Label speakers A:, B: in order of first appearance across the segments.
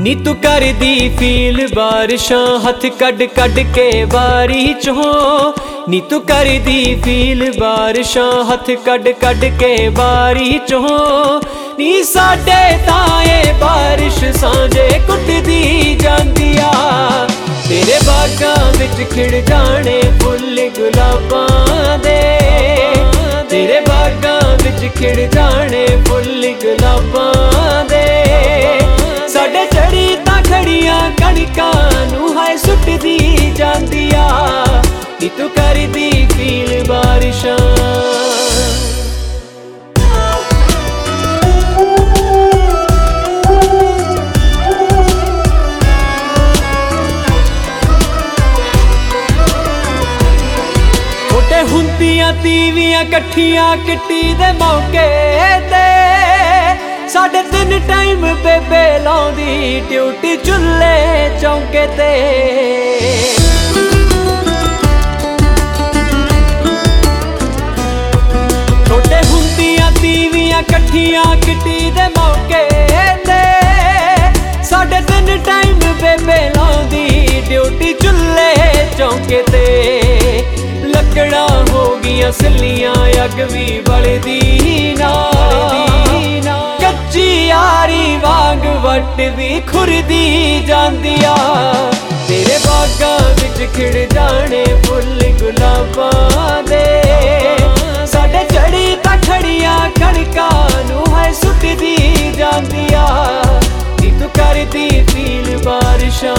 A: ਨੀ तू कर दी फील बारिशां हथ कड कड के बारी चों नी तू कर दी फील बारिशां हथ कड कड के बारी चों नी साडे ताए बारिश सांझे कुटदी जांदिया तेरे बागां विच खिड़ जाने फुल गुलाबां दे तेरे बागां विच खिड़ जाने फुल गुलाबां दे साडे चढ़ी तां खड़ियां कणकां नूं हाय सुटदी जांदिया नी तू करदी फील बारिशां ਹੁੰਦੀਆਂ ਤੀਵੀਆਂ ਇਕੱਠੀਆਂ ਕਿੱਟੀ ਦੇ ਮੌਕੇ ਤੇ ਸਾਡੇ 3 ਟਾਈਮ ਬੇਬੇ ਲਾਉਂਦੀ ਡਿਊਟੀ ਚੁੱਲ੍ਹੇ ਚੌਂਕੇ ਤੇ ਛੋਟੇ ਹੁੰਦੀਆਂ ਤੀਵੀਆਂ ਇਕੱਠੀਆਂ ਕਿੱਟੀ ਦੇ ਮੌਕੇ ਤੇ ਸਾਡੇ 3 ਟਾਈਮ ਬੇਬੇ ਲਾਉਂਦੀ ਡਿਊਟੀ ਚੁੱਲ੍ਹੇ ਚੌਂਕੇ ਤੇ ਲੱਕੜਾਂ ਹੋ ਗਈਆਂ ਸਿੱਲੀਆਂ ਅੱਗ ਵੀ ਬਲਦੀ ਨਾ ਕੱਚੀ ਯਾਰੀ ਵਾਂਗ ਵੱਟ ਵੀ ਖੁਰਦੀ ਜਾਂਦੀਆਂ ਤੇਰੇ ਬਾਗਾਂ ਵਿੱਚ ਖਿੜ ਜਾਣੇ ਫੁੱਲ ਗੁਲਾਬਾਂ ਦੇ ਸਾਡੇ ਚੜੀ ਤਾਂ ਖੜੀਆਂ ਕਣਕਾਂ ਨੂੰ ਹੈ ਸੁੱਟਦੀ ਜਾਂਦੀਆਂ ਨੀ ਤੂੰ ਕਰਦੀ ਫੀਲ ਬਾਰਿਸ਼ਾਂ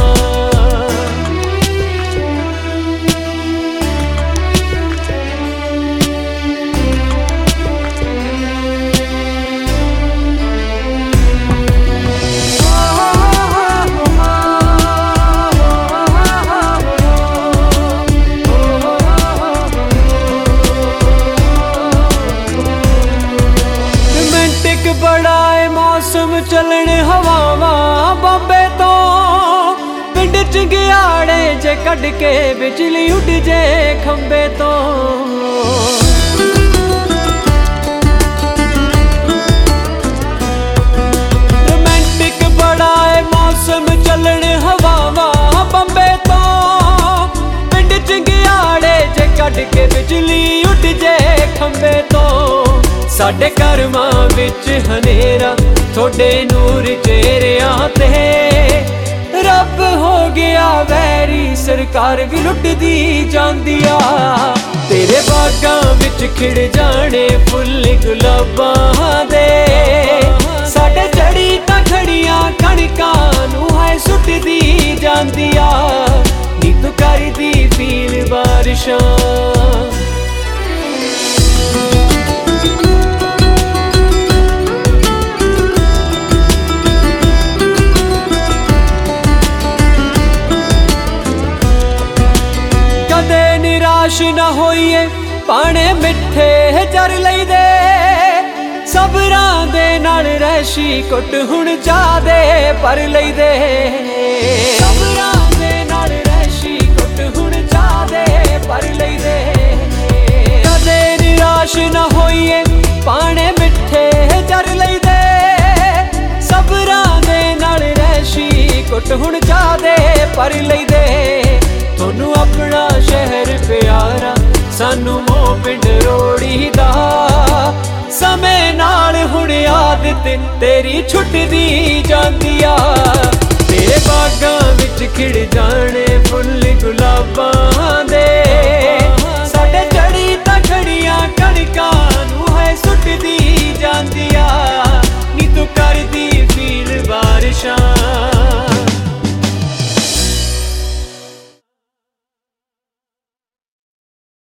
A: बड़ा है मौसम चलन हवावां बॉम्बे तो पिंड च गियाड़े जे कड़ के बिजली उड़ जे खंबे तो रोमांटिक बड़ा है मौसम चलन हवावां बॉम्बे तो पिंड च गियाड़े जे कड़ के बिजली उड़ जे खंबे तो साडे करमां विच हनेरा थोड़े नूर चेहरियां ते रब हो गया वैरी सरकार भी लुटदी जांदिया तेरे बागां विच खिड़ जाने फुल गुलाबां दे साडे चढ़ी तां खड़ियां कणकां नूं हाय सुटदी जांदिया नी तू करदी फील बारिशां निराश ना होइए पाने मिठे जर लईदे सबरां दे नाल रहशी कुट हुण जादे पर लईदे सबरां दे नाल रहशी कुट हुण जादे पर लईदे कदे निराश ना होइए पाने मिठे जर लईदे सबरां दे नाल रहशी कुट हुण जादे पर लईदे थोनू अपना शहर प्यारा सानू मोह पिंड रोड़ी दा समय नाल हुण आदत तेरी छुटदी जांदिया तेरे बागां विच खिड़ जाने फुल